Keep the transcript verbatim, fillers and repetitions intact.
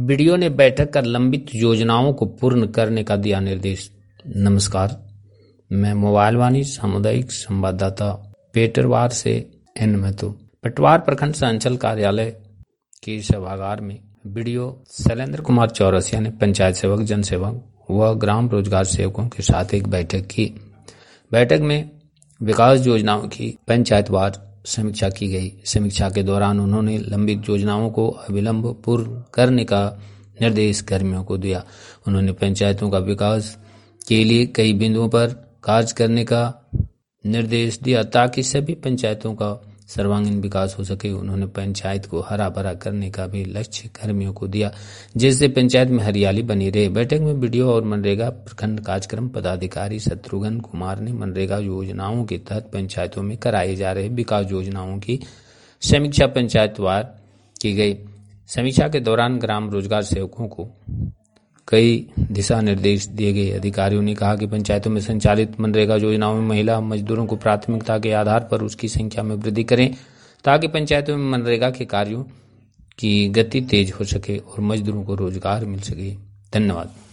BDO ने बैठक कर लंबित योजनाओं को पूर्ण करने का दिया निर्देश। नमस्कार, मैं मोबाइल वाणी सामुदायिक संवाददाता पेटरवार से एन महतो। पेटवार प्रखंड संचल कार्यालय के सभागार में बीडीओ शैलेंद्र कुमार चौरसिया ने पंचायत सेवक, जन सेवक व ग्राम रोजगार सेवकों के साथ एक बैठक की। बैठक में विकास योजनाओं की पंचायतवार समीक्षा की गई। समीक्षा के दौरान उन्होंने लंबित योजनाओं को अविलंब पूर्ण करने का निर्देश कर्मियों को दिया। उन्होंने पंचायतों का विकास के लिए कई बिंदुओं पर कार्य करने का निर्देश दिया ताकि सभी पंचायतों का सर्वांगीण विकास हो सके। उन्होंने पंचायत को हरा भरा करने का भी लक्ष्य कर्मियों को दिया, जिससे पंचायत में हरियाली बनी रहे। बैठक में बीडीओ और मनरेगा प्रखंड कार्यक्रम पदाधिकारी शत्रुघ्न कुमार ने मनरेगा योजनाओं के तहत पंचायतों में कराए जा रहे विकास योजनाओं की समीक्षा पंचायतवार की गई। समीक्षा के दौरान ग्राम रोजगार सेवकों को कई दिशा निर्देश दिए गए। अधिकारियों ने कहा कि पंचायतों में संचालित मनरेगा योजनाओं में महिला मजदूरों को प्राथमिकता के आधार पर उसकी संख्या में वृद्धि करें ताकि पंचायतों में मनरेगा के कार्यों की गति तेज हो सके और मजदूरों को रोजगार मिल सके। धन्यवाद।